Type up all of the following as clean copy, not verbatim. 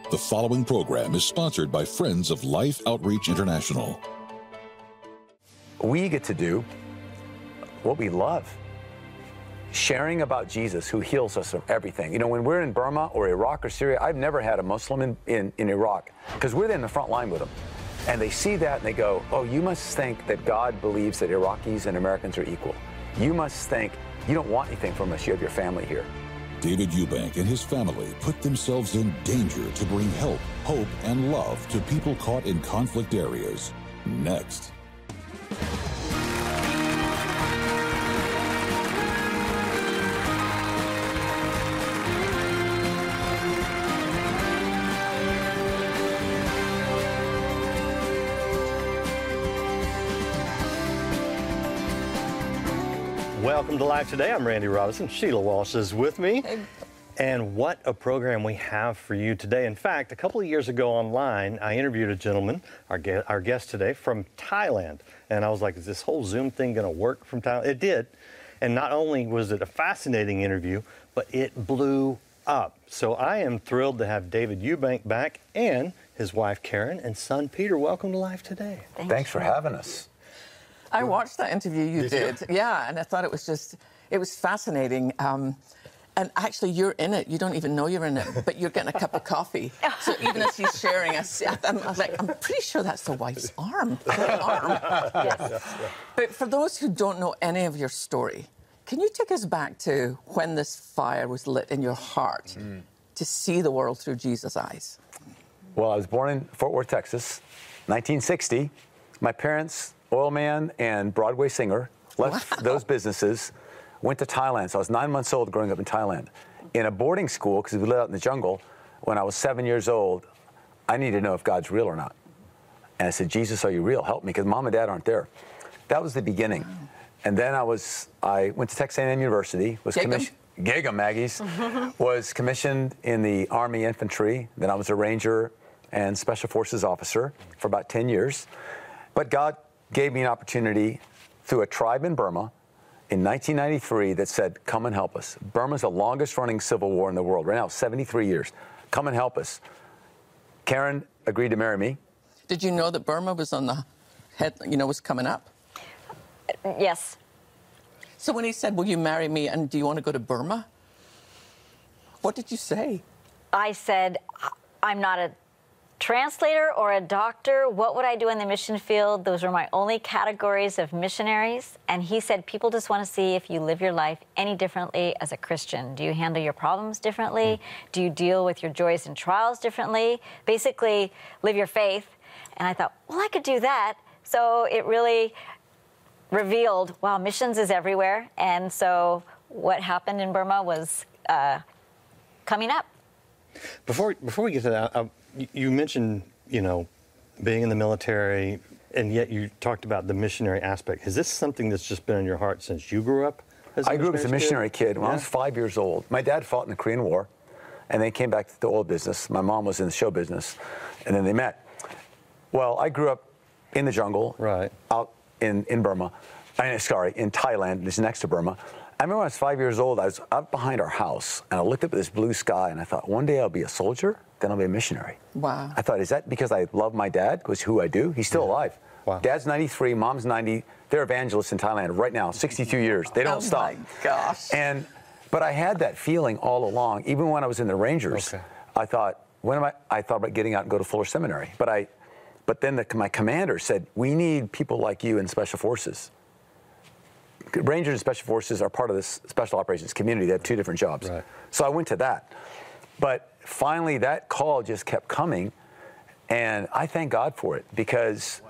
The following program is sponsored by Friends of Life Outreach International. We get to do what we love. Sharing about Jesus who heals us from everything. You know, when we're in Burma or Iraq or Syria, I've never had a Muslim in Iraq because we're in the front line with them. And they see that and they go, oh, you must think that God believes that Iraqis and Americans are equal. You must think you don't want anything from us. You have your family here. David Eubank and his family put themselves in danger to bring help, hope, and love to people caught in conflict areas. Next. Welcome to Live Today. I'm Randy Robinson. Sheila Walsh is with me. Hey. And what a program we have for you today. In fact, a couple of years ago online, I interviewed a gentleman, our guest today, from Thailand. And I was like, is this whole Zoom thing going to work from Thailand? It did. And not only was it a fascinating interview, but it blew up. So I am thrilled to have David Eubank back and his wife Karen and son Peter. Welcome to Live Today. Thanks for having us. I watched that interview you did. Yeah, and I thought it was fascinating. And actually, you're in it. You don't even know you're in it, but you're getting a cup of coffee. So even as he's sharing, I'm pretty sure that's the wife's arm. Yes. But for those who don't know any of your story, can you take us back to when this fire was lit in your heart to see the world through Jesus' eyes? Well, I was born in Fort Worth, Texas, 1960. My parents, oil man and Broadway singer, left those businesses, went to Thailand. So I was 9 months old growing up in Thailand. In a boarding school, because we lived out in the jungle, when I was 7 years old, I needed to know if God's real or not. And I said, Jesus, are you real? Help me, because mom and dad aren't there. That was the beginning. And then I went to Texas A&M University, was commissioned, Gagum Maggies, was commissioned in the Army Infantry. Then I was a Ranger and Special Forces officer for about 10 years. But God gave me an opportunity through a tribe in Burma in 1993 that said, come and help us. Burma's the longest running civil war in the world. Right now, 73 years. Come and help us. Karen agreed to marry me. Did you know that Burma was on the head, was coming up? Yes. So when he said, will you marry me and do you want to go to Burma? What did you say? I said, I'm not a translator or a doctor. What would I do in the mission field? Those were my only categories of missionaries. And he said, people just want to see if you live your life any differently as a Christian. Do you handle your problems differently? Do you deal with your joys and trials differently? Basically, live your faith. And I thought, well, I could do that. So it really revealed, wow, missions is everywhere. And so what happened in Burma was coming up. Before we get to that, you mentioned, being in the military, and yet you talked about the missionary aspect. Is this something that's just been in your heart since you grew up? I grew up as a missionary kid. When I was 5 years old, my dad fought in the Korean War, and they came back to the oil business. My mom was in the show business, and then they met. Well, I grew up in the jungle, right, out in Burma. In Thailand, just next to Burma. I remember when I was 5 years old, I was up behind our house, and I looked up at this blue sky, and I thought, one day I'll be a soldier, then I'll be a missionary. Wow. I thought, is that because I love my dad, was who I do? He's still alive. Wow. Dad's 93, mom's 90. They're evangelists in Thailand right now, 62 years. They don't stop. Oh, my gosh. But I had that feeling all along, even when I was in the Rangers. Okay. I thought, I thought about getting out and go to Fuller Seminary. But then my commander said, we need people like you in Special Forces. Rangers and Special Forces are part of this Special Operations community. They have two different jobs. Right. So I went to that. But finally, that call just kept coming, and I thank God for it, because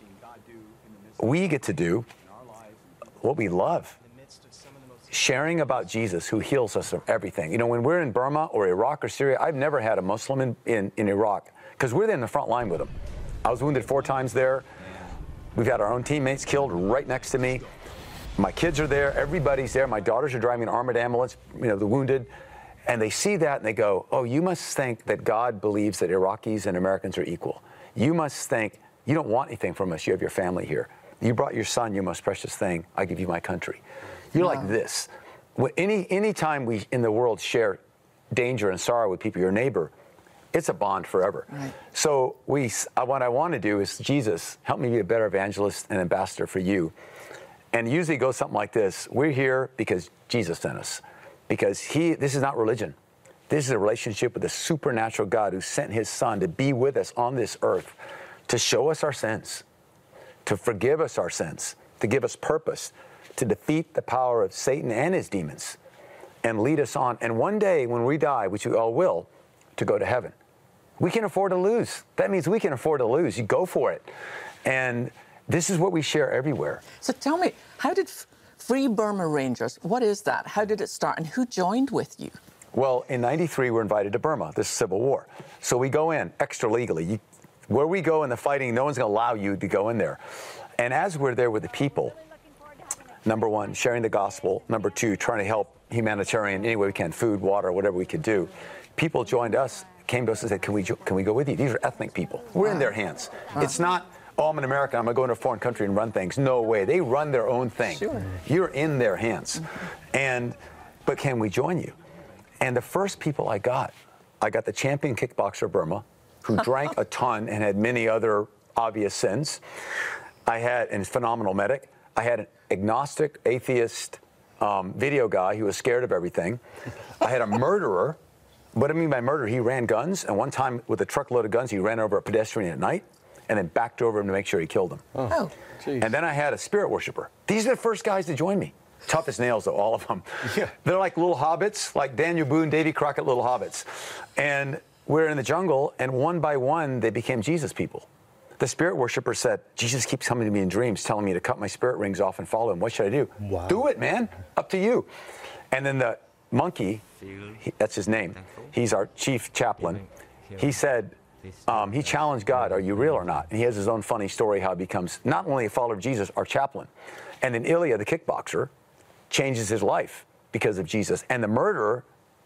we get to do what we love. Sharing about Jesus who heals us from everything. You know, when we're in Burma or Iraq or Syria, I've never had a Muslim in Iraq, because we're in the front line with them. I was wounded 4 times there. We've had our own teammates killed right next to me. My kids are there, everybody's there. My daughters are driving an armored ambulance, the wounded. And they see that and they go, oh, you must think that God believes that Iraqis and Americans are equal. You must think you don't want anything from us. You have your family here. You brought your son, your most precious thing. I give you my country. You're like this. Any time we in the world share danger and sorrow with people, your neighbor, it's a bond forever. Right. So what I want to do is, Jesus, help me be a better evangelist and ambassador for you. And usually it goes something like this. We're here because Jesus sent us. Because this is not religion. This is a relationship with a supernatural God who sent his son to be with us on this earth, to show us our sins, to forgive us our sins, to give us purpose, to defeat the power of Satan and his demons, and lead us on. And one day when we die, which we all will, to go to heaven. We can afford to lose. That means we can afford to lose. You go for it. And this is what we share everywhere. So tell me, how did Free Burma Rangers, what is that? How did it start and who joined with you? Well, in '93, we're invited to Burma, this civil war. So we go in extra legally. Where we go in the fighting, no one's going to allow you to go in there. And as we're there with the people, number one, sharing the gospel. Number two, trying to help humanitarian any way we can, food, water, whatever we could do. People joined us, came to us and said, can we go with you? These are ethnic people. We're in their hands. It's not, oh, I'm an American, I'm going to go into a foreign country and run things. No way. They run their own thing. Sure. You're in their hands. But can we join you? And the first people I got the champion kickboxer of Burma, who drank a ton and had many other obvious sins. I had a phenomenal medic. I had an agnostic, atheist video guy who was scared of everything. I had a murderer. What I mean by murder, he ran guns, and one time with a truckload of guns, he ran over a pedestrian at night and then backed over him to make sure he killed him. Oh. And then I had a spirit worshiper. These are the first guys to join me. Tough as nails, though, all of them. Yeah. They're like little hobbits, like Daniel Boone, Davy Crockett, little hobbits. And we're in the jungle, and one by one, they became Jesus people. The spirit worshiper said, Jesus keeps coming to me in dreams, telling me to cut my spirit rings off and follow him. What should I do? Wow. Do it, man. Up to you. And then the monkey, that's his name, he's our chief chaplain. He said, he challenged God, are you real or not? And he has his own funny story how he becomes not only a follower of Jesus, our chaplain. And then Ilya, the kickboxer, changes his life because of Jesus. And the murderer,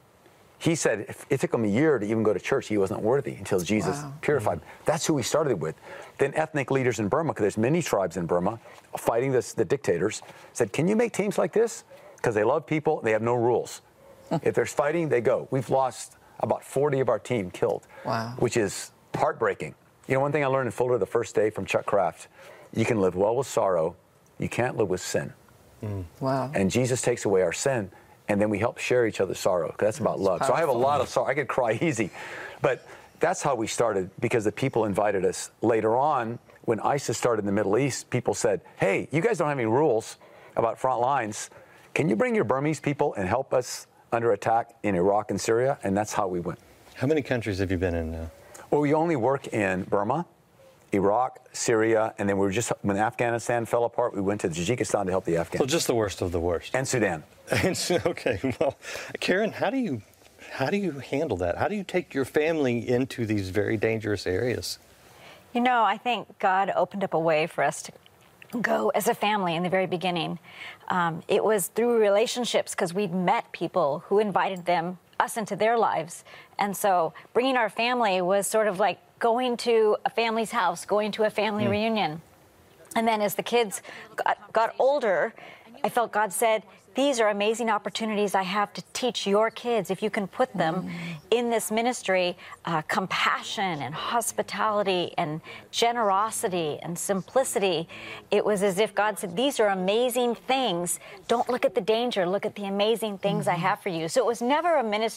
he said it took him a year to even go to church. He wasn't worthy until Jesus purified him. That's who we started with. Then ethnic leaders in Burma, because there's many tribes in Burma fighting the dictators, said, can you make teams like this? Because they love people, they have no rules. If there's fighting, they go. We've lost about 40 of our team killed, which is heartbreaking. You know, one thing I learned in Fuller the first day from Chuck Kraft, you can live well with sorrow, you can't live with sin. Wow. And Jesus takes away our sin, and then we help share each other's sorrow, because that's about love. So I have a lot of sorrow. I could cry easy. But that's how we started, because the people invited us. Later on, when ISIS started in the Middle East, people said, hey, you guys don't have any rules about front lines. Can you bring your Burmese people and help us under attack in Iraq and Syria? And that's how we went. How many countries have you been in now? Well, we only work in Burma, Iraq, Syria, and then when Afghanistan fell apart, we went to Tajikistan to help the Afghans. So just the worst of the worst. And Sudan. Okay, well, Karen, how do you handle that? How do you take your family into these very dangerous areas? You know, I think God opened up a way for us to go as a family in the very beginning. It was through relationships, because we'd met people who invited us into their lives. And so bringing our family was sort of like going to a family's house, going to a family reunion. And then as the kids got older, I felt God said, these are amazing opportunities I have to teach your kids, if you can put them in this ministry, compassion and hospitality and generosity and simplicity. It was as if God said, these are amazing things. Don't look at the danger, look at the amazing things I have for you. So it was never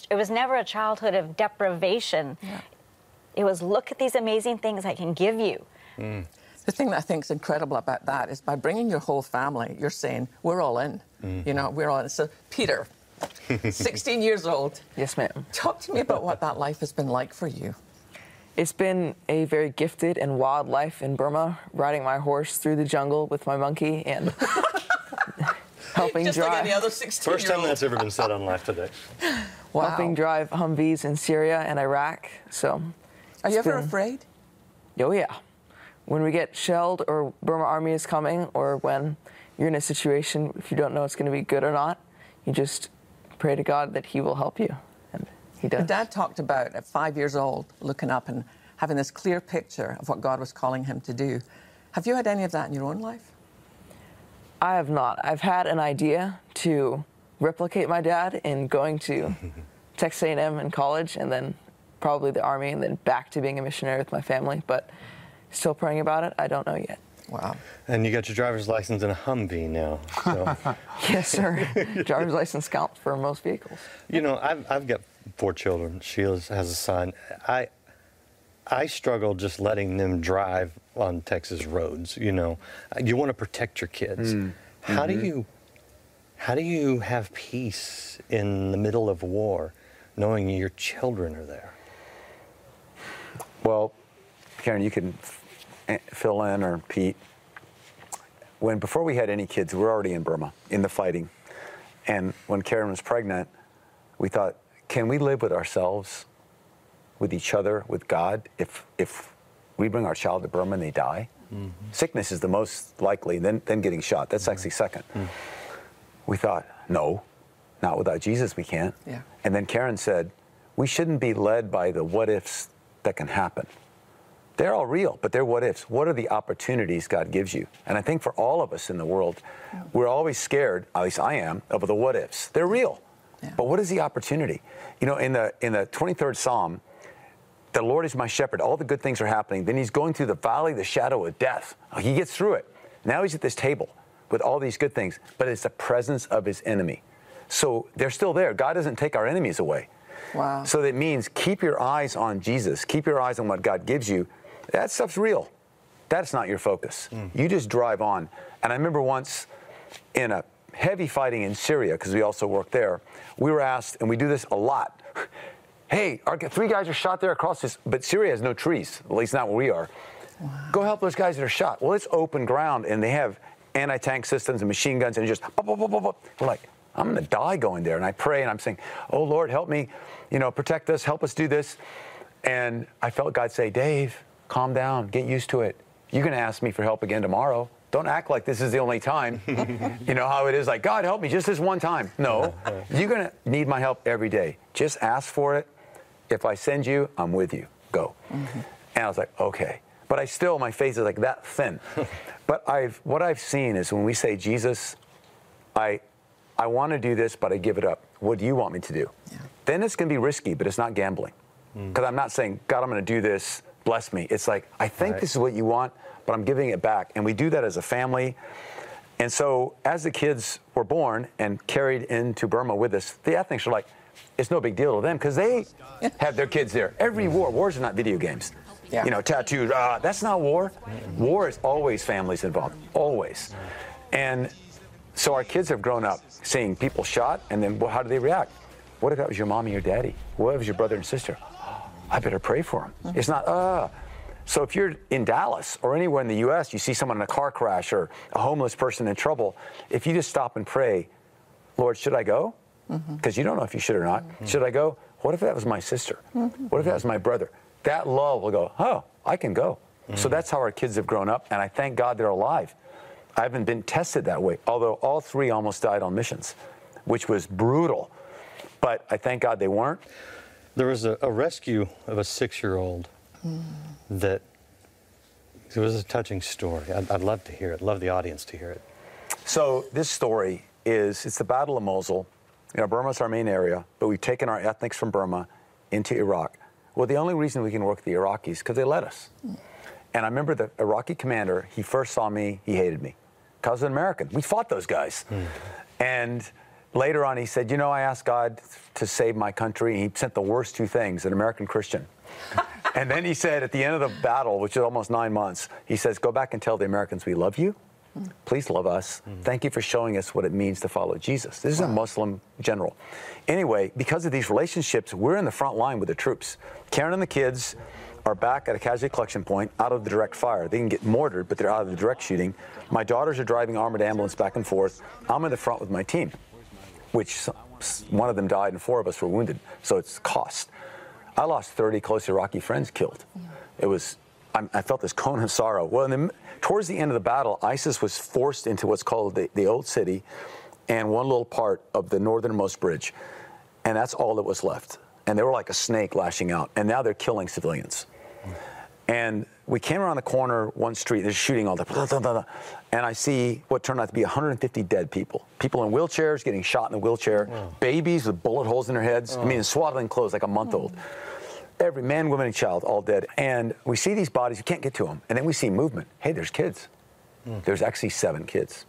a childhood of deprivation. Yeah. It was, look at these amazing things I can give you. The thing that I think is incredible about that is by bringing your whole family, you're saying, we're all in. You know, we're all in. So, Peter, 16 years old. Yes, ma'am. Talk to me about what that life has been like for you. It's been a very gifted and wild life in Burma, riding my horse through the jungle with my monkey and helping Just drive. like any other 16-year-old. First time that's ever been said on Live Today. Wow. Helping drive Humvees in Syria and Iraq. So, are you ever afraid? Oh, yeah. When we get shelled or Burma Army is coming, or when you're in a situation, if you don't know it's going to be good or not, you just pray to God that he will help you. And he does. Dad talked about, at 5 years old, looking up and having this clear picture of what God was calling him to do. Have you had any of that in your own life? I have not. I've had an idea to replicate my dad in going to Texas A&M in college and then probably the Army and then back to being a missionary with my family, but still praying about it. I don't know yet. Wow. And you got your driver's license in a Humvee now. So. Yes, sir. Driver's license counts for most vehicles. You know, I've got 4 children. Sheila has a son. I struggle just letting them drive on Texas roads. You know, you want to protect your kids. How do you have peace in the middle of war, knowing your children are there? Well, Karen, you can fill in, or Pete. Before we had any kids, we were already in Burma, in the fighting. And when Karen was pregnant, we thought, can we live with ourselves, with each other, with God, if we bring our child to Burma and they die? Sickness is the most likely, then getting shot. That's actually second. We thought, no, not without Jesus we can't. Yeah. And then Karen said, we shouldn't be led by the what ifs that can happen. They're all real, but they're what ifs. What are the opportunities God gives you? And I think for all of us in the world, we're always scared, at least I am, of the what ifs. They're real. Yeah. But what is the opportunity? You know, in the 23rd Psalm, the Lord is my shepherd. All the good things are happening. Then he's going through the valley of the shadow of death. He gets through it. Now he's at this table with all these good things, but it's the presence of his enemy. So they're still there. God doesn't take our enemies away. Wow. So that means keep your eyes on Jesus. Keep your eyes on what God gives you. That stuff's real. That's not your focus. You just drive on. And I remember once in a heavy fighting in Syria, because we also work there, we were asked, and we do this a lot, hey, 3 guys are shot there across this, but Syria has no trees, at least not where we are. Wow. Go help those guys that are shot. Well, it's open ground, and they have anti-tank systems and machine guns, and just, we're like, I'm going to die going there. And I pray, and I'm saying, oh, Lord, help me, protect us, help us do this. And I felt God say, Dave, calm down, get used to it. You're going to ask me for help again tomorrow. Don't act like this is the only time. You know how it is, like, God, help me just this one time. No, you're going to need my help every day. Just ask for it. If I send you, I'm with you. Go. And I was like, okay. But my face is like that thin. But what I've seen is when we say, Jesus, I want to do this, but I give it up. What do you want me to do? Yeah. Then it's going to be risky, but it's not gambling. Because I'm not saying, God, I'm going to do this, bless me. It's like, I think this is what you want, but I'm giving it back. And we do that as a family. And so as the kids were born and carried into Burma with us, the ethnics are like, it's no big deal to them because they have their kids there. Every wars are not video games. Yeah. Tattooed, that's not war. War is always families involved, always. And so our kids have grown up seeing people shot, and then how do they react? What if that was your mom and your daddy? What if it was your brother and sister? I better pray for them. It's not, So if you're in Dallas or anywhere in the U.S., you see someone in a car crash or a homeless person in trouble, if you just stop and pray, Lord, should I go? Because you don't know if you should or not. Should I go? What if that was my sister? What if that was my brother? That love will go, oh, I can go. So that's how our kids have grown up, and I thank God they're alive. I haven't been tested that way, although all 3 almost died on missions, which was brutal. But I thank God they weren't. There was a rescue of a 6-year-old that it was a touching story. I'd love to hear it, love the audience to hear it. So this story it's the Battle of Mosul. Burma's our main area, but we've taken our ethnics from Burma into Iraq. Well, the only reason we can work with the Iraqis is because they let us. And I remember the Iraqi commander, he first saw me, he hated me. Because I was an American. We fought those guys. And later on, he said, I asked God to save my country, and he sent the worst 2 things, an American Christian. And then he said, at the end of the battle, which is almost 9 months, he says, go back and tell the Americans we love you. Please love us. Thank you for showing us what it means to follow Jesus. This is a Muslim general. Anyway, because of these relationships, we're in the front line with the troops. Karen and the kids are back at a casualty collection point out of the direct fire. They can get mortared, but they're out of the direct shooting. My daughters are driving armored ambulance back and forth. I'm in the front with my team, which one of them died and 4 of us were wounded. So it's cost. I lost 30 close Iraqi friends killed. It was, I felt this cone of sorrow. Well, towards the end of the battle, ISIS was forced into what's called the old city and one little part of the northernmost bridge. And that's all that was left. And they were like a snake lashing out. And now they're killing civilians. And we came around the corner, one street, they're shooting all the, and I see what turned out to be 150 dead people. People in wheelchairs getting shot in the wheelchair, babies with bullet holes in their heads, in swaddling clothes like a month-old. Every man, woman, and child, all dead. And we see these bodies, we can't get to them. And then we see movement. Hey, there's kids. There's actually 7 kids.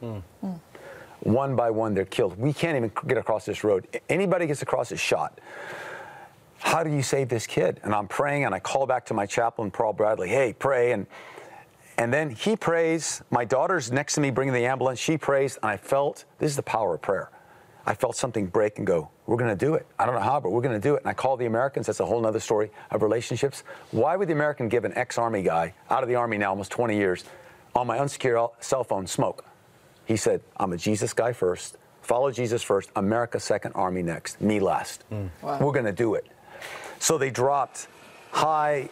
One by one, they're killed. We can't even get across this road. Anybody gets across is shot. How do you save this kid? And I'm praying, and I call back to my chaplain, Paul Bradley, hey, pray. And then he prays. My daughter's next to me bringing the ambulance. She prays, and I felt, this is the power of prayer. I felt something break and go, we're going to do it. I don't know how, but we're going to do it. And I called the Americans. That's a whole other story of relationships. Why would the American give an ex-Army guy, out of the Army now almost 20 years, on my unsecured cell phone, smoke? He said, I'm a Jesus guy first, follow Jesus first, America second, Army next, me last. Wow. We're going to do it. So they dropped high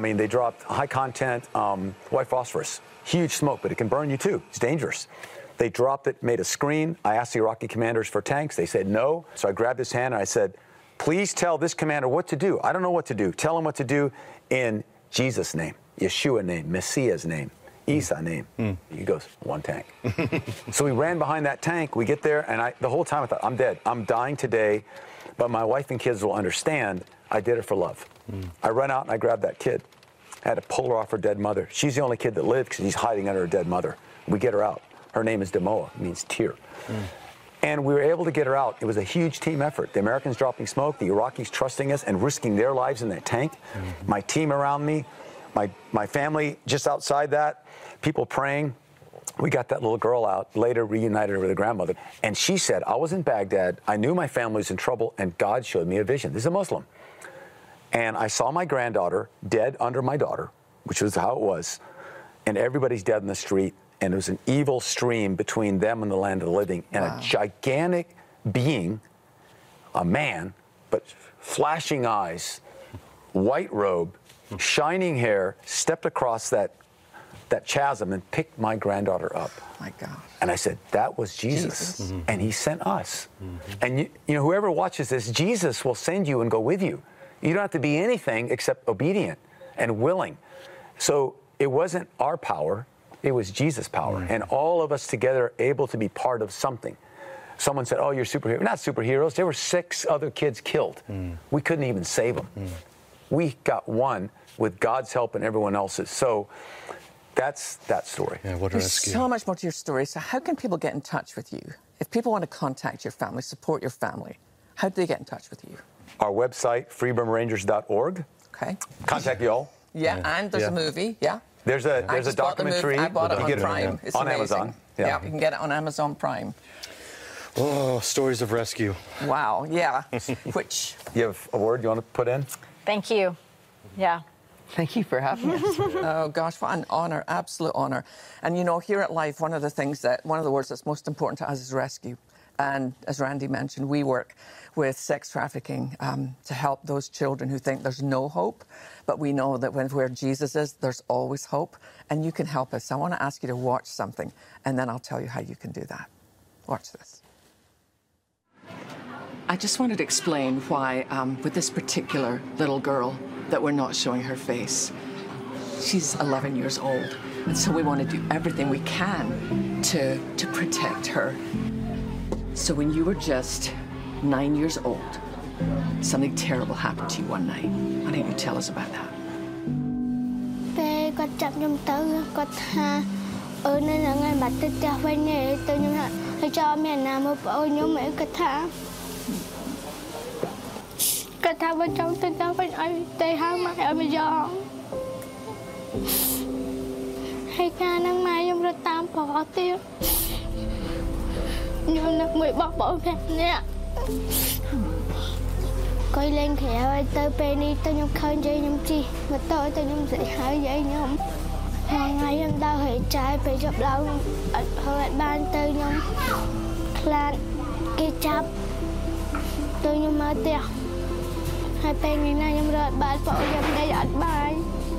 content white phosphorus, huge smoke, but it can burn you too. It's dangerous. They dropped it, made a screen. I asked the Iraqi commanders for tanks. They said no. So I grabbed his hand and I said, please tell this commander what to do. I don't know what to do. Tell him what to do in Jesus' name, Yeshua name, Messiah's name, Isa name. He goes, 1 tank. So we ran behind that tank. We get there, and the whole time I thought, I'm dead. I'm dying today, but my wife and kids will understand I did it for love. I ran out and I grabbed that kid. I had to pull her off her dead mother. She's the only kid that lived because he's hiding under her dead mother. We get her out. Her name is Demoa, it means tear. And we were able to get her out. It was a huge team effort. The Americans dropping smoke, the Iraqis trusting us and risking their lives in that tank. My team around me, my family just outside that, people praying. We got that little girl out, later reunited her with her grandmother. And she said, I was in Baghdad, I knew my family was in trouble, and God showed me a vision. This is a Muslim. And I saw my granddaughter dead under my daughter, which was how it was, and everybody's dead in the street. And there was an evil stream between them and the land of the living. And a gigantic being, a man, but flashing eyes, white robe, shining hair, stepped across that chasm and picked my granddaughter up. My God. And I said, that was Jesus. And he sent us. And you know, whoever watches this, Jesus will send you and go with you. You don't have to be anything except obedient and willing. So it wasn't our power. It was Jesus' power, and all of us together are able to be part of something. Someone said, oh, you're superheroes. We're not superheroes. There were 6 other kids killed. We couldn't even save them. We got one with God's help and everyone else's. So that's that story. Yeah, what a There's rescue. so much more to your story. So how can people get in touch with you? If people want to contact your family, support your family, how do they get in touch with you? Our website, freeburmarangers.org. Okay. Contact y'all. Yeah, and there's a movie, There's a documentary. I bought it you on get Prime. It's on amazing. Amazon. Yeah, you can get it on Amazon Prime. Oh, stories of rescue. Wow, yeah. Which... You have a word you want to put in? Thank you. Yeah. Thank you for having us. Oh, gosh, what an honour, absolute honour. And, you know, here at Life, one of the words that's most important to us is rescue. And as Randy mentioned, we work with sex trafficking to help those children who think there's no hope. But we know that where Jesus is, there's always hope. And you can help us. I want to ask you to watch something, and then I'll tell you how you can do that. Watch this. I just wanted to explain why, with this particular little girl, that we're not showing her face. She's 11 years old, and so we want to do everything we can to protect her. So when you were just 9 years old, something terrible happened to you one night. Why don't you tell us about that? Coi lên khẽ tơ pe đi tơ nhung khơi dây nhung chi mà tôi tơ nhung dậy hai dây nhung hàng ngày em đau hệ trái phải chụp lâu hồi ban tơ nhung lan kia chắp tơ nhung mở tiệc hai pe ngày nay nhung rợt bàn phẫu nhung đây ăn bài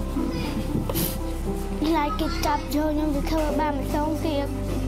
lại kia chắp cho nhung được thưa ba mình xong tiệc.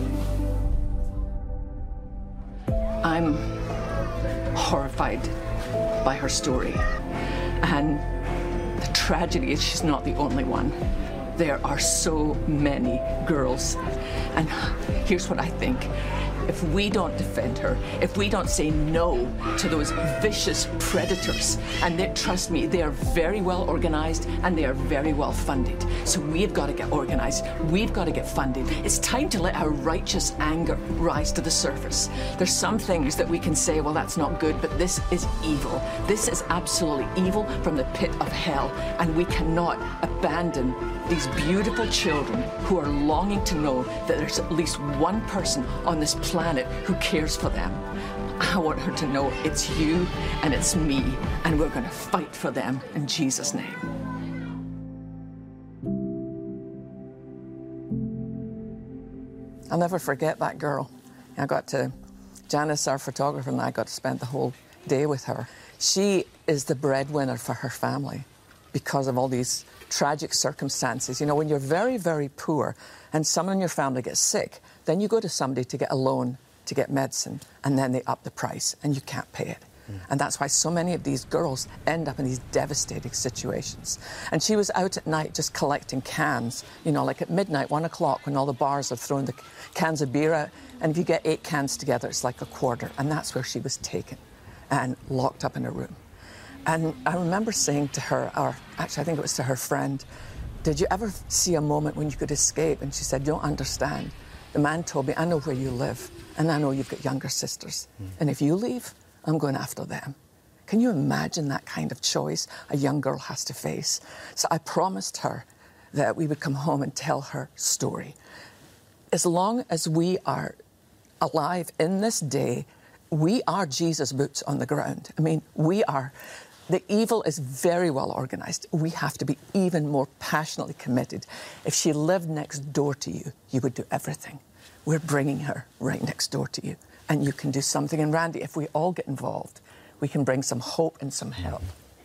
I'm horrified by her story. And the tragedy is she's not the only one. There are so many girls. And here's what I think. if we don't defend her, if we don't say no to those vicious predators. And trust me, they are very well organized and they are very well funded. So we've got to get organized. We've got to get funded. It's time to let our righteous anger rise to the surface. There's some things that we can say, well, that's not good, but this is evil. This is absolutely evil from the pit of hell. And we cannot abandon these beautiful children who are longing to know that there's at least one person on this planet who cares for them. I want her to know it's you and it's me, and we're going to fight for them in Jesus' name. I'll never forget that girl. Janice, our photographer, and I got to spend the whole day with her. She is the breadwinner for her family because of all these tragic circumstances. You know, when you're very, very poor and someone in your family gets sick, then you go to somebody to get a loan to get medicine, and then they up the price and you can't pay it. And that's why so many of these girls end up in these devastating situations. And she was out at night just collecting cans, you know, like at midnight, 1 o'clock, when all the bars are throwing the cans of beer out. And if you get 8 cans together, it's like a quarter. And that's where she was taken and locked up in a room. And I remember saying to her, or actually I think it was to her friend, did you ever see a moment when you could escape? And she said, you don't understand. The man told me, I know where you live, and I know you've got younger sisters. And if you leave, I'm going after them. Can you imagine that kind of choice a young girl has to face? So I promised her that we would come home and tell her story. As long as we are alive in this day, we are Jesus' boots on the ground. I mean, the evil is very well organized. We have to be even more passionately committed. If she lived next door to you, you would do everything. We're bringing her right next door to you. And you can do something. And Randy, if we all get involved, we can bring some hope and some help.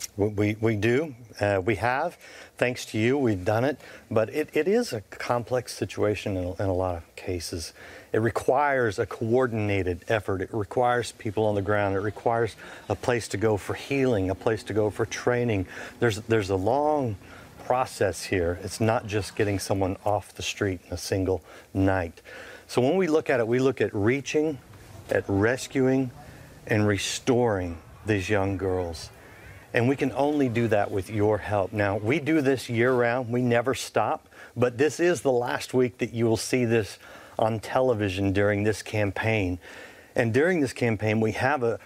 We do. We have. Thanks to you, we've done it. But it is a complex situation in a lot of cases. It requires a coordinated effort. It requires people on the ground. It requires a place to go for healing, a place to go for training. There's a long process here. It's not just getting someone off the street in a single night. So when we look at it, we look at reaching, at rescuing, and restoring these young girls. And we can only do that with your help. Now, we do this year-round. We never stop. But this is the last week that you will see this on television during this campaign. And during this campaign, we have a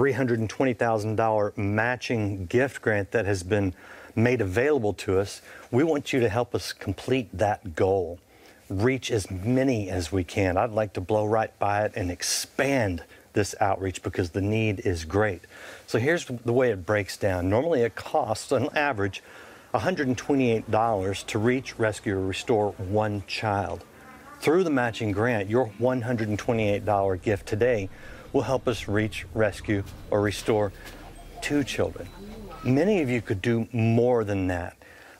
$320,000 matching gift grant that has been made available to us. We want you to help us complete that goal. Reach as many as we can. I'd like to blow right by it and expand this outreach because the need is great. So here's the way it breaks down. Normally it costs, on average, $128 to reach, rescue, or restore one child. Through the matching grant, your $128 gift today will help us reach, rescue, or restore 2 children. Many of you could do more than that.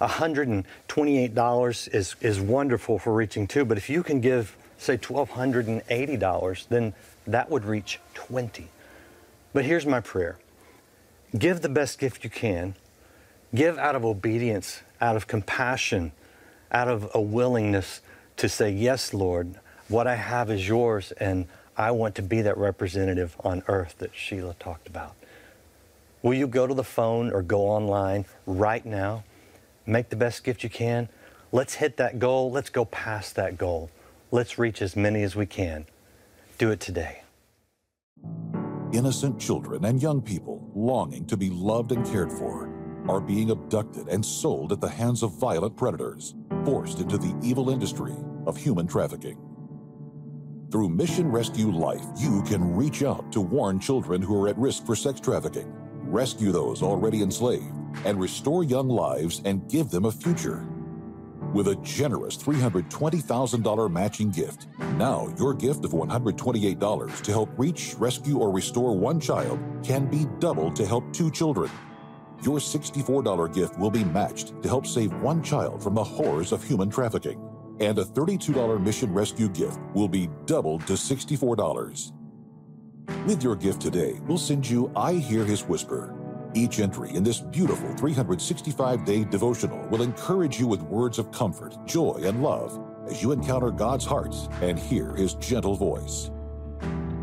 $128 is wonderful for reaching 2, but if you can give, say, $1,280, then that would reach 20. But here's my prayer. Give the best gift you can. Give out of obedience, out of compassion, out of a willingness to say, yes, Lord, what I have is yours, and I want to be that representative on earth that Sheila talked about. Will you go to the phone or go online right now? Make the best gift you can. Let's hit that goal. Let's go past that goal. Let's reach as many as we can. Do it today. Innocent children and young people longing to be loved and cared for are being abducted and sold at the hands of violent predators, forced into the evil industry of human trafficking. Through Mission Rescue Life, you can reach out to warn children who are at risk for sex trafficking, rescue those already enslaved, and restore young lives and give them a future. With a generous $320,000 matching gift, now your gift of $128 to help reach, rescue, or restore one child can be doubled to help 2 children. Your $64 gift will be matched to help save one child from the horrors of human trafficking. And a $32 Mission Rescue gift will be doubled to $64. With your gift today, we'll send you I Hear His Whisper. Each entry in this beautiful 365-day devotional will encourage you with words of comfort, joy, and love as you encounter God's heart and hear His gentle voice.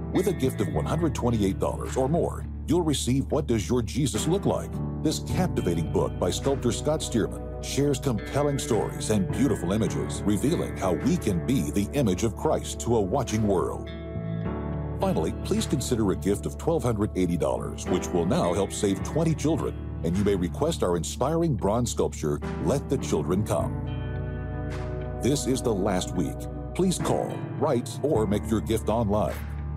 With a gift of $128 or more, you'll receive What Does Your Jesus Look Like? This captivating book by sculptor Scott Stearman shares compelling stories and beautiful images, revealing how we can be the image of Christ to a watching world. Finally, please consider a gift of $1,280, which will now help save 20 children, and you may request our inspiring bronze sculpture, Let the Children Come. This is the last week. Please call, write, or make your gift online.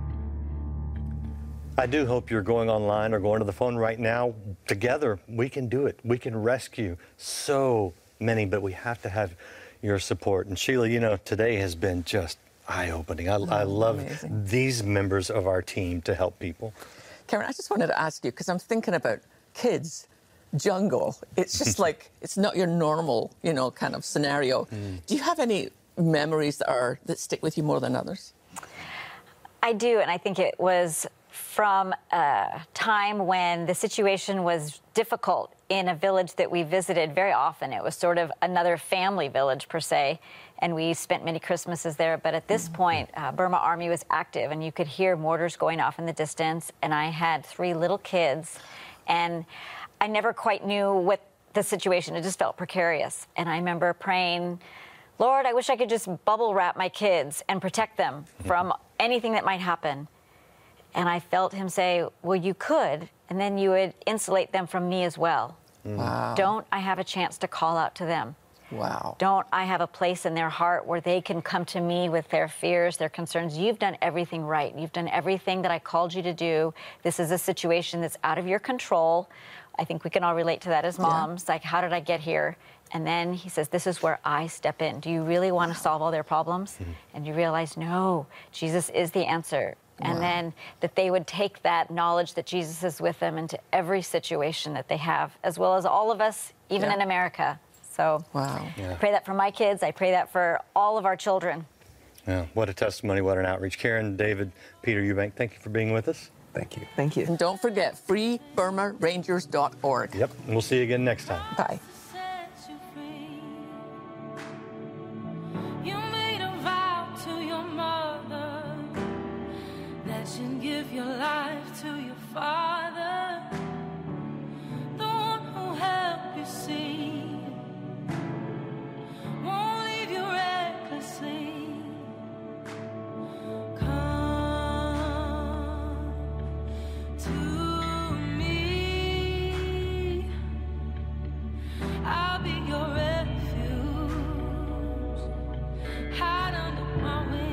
I do hope you're going online or going to the phone right now. Together, we can do it. We can rescue so many, but we have to have your support. And Sheila, you know, today has been just eye-opening. I love amazing. These members of our team to help people. Karen, I just wanted to ask you, because I'm thinking about kids, jungle. It's just like, it's not your normal, you know, kind of scenario. Do you have any memories that stick with you more than others? I do, and I think it was from a time when the situation was difficult in a village that we visited very often. It was sort of another family village, per se, and we spent many Christmases there. But at this point, Burma Army was active, and you could hear mortars going off in the distance, and I had 3 little kids, and I never quite knew what the situation, it just felt precarious. And I remember praying, Lord, I wish I could just bubble wrap my kids and protect them from anything that might happen. And I felt him say, well, you could, and then you would insulate them from me as well. Wow. Don't I have a chance to call out to them? Wow. Don't I have a place in their heart where they can come to me with their fears, their concerns? You've done everything right. You've done everything that I called you to do. This is a situation that's out of your control. I think we can all relate to that as moms. Like, how did I get here? And then he says, this is where I step in. Do you really want to solve all their problems? And you realize, no, Jesus is the answer. And then that they would take that knowledge that Jesus is with them into every situation that they have, as well as all of us, even in America. So I pray that for my kids. I pray that for all of our children. Yeah, what a testimony, what an outreach. Karen, David, Peter Eubank, thank you for being with us. Thank you. Thank you. And don't forget, freeburmarangers.org. Yep, and we'll see you again next time. Bye. Give your life to your Father, the one who helped you see, won't leave you recklessly. Come to me, I'll be your refuge, hide under my wings.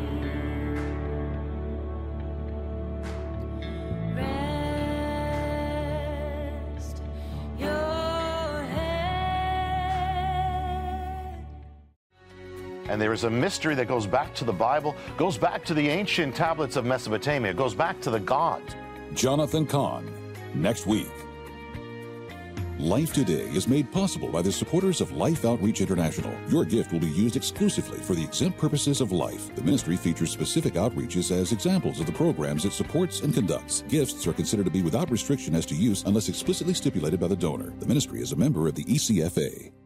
And there is a mystery that goes back to the Bible, goes back to the ancient tablets of Mesopotamia, goes back to the gods. Jonathan Cahn, next week. Life Today is made possible by the supporters of Life Outreach International. Your gift will be used exclusively for the exempt purposes of life. The ministry features specific outreaches as examples of the programs it supports and conducts. Gifts are considered to be without restriction as to use unless explicitly stipulated by the donor. The ministry is a member of the ECFA.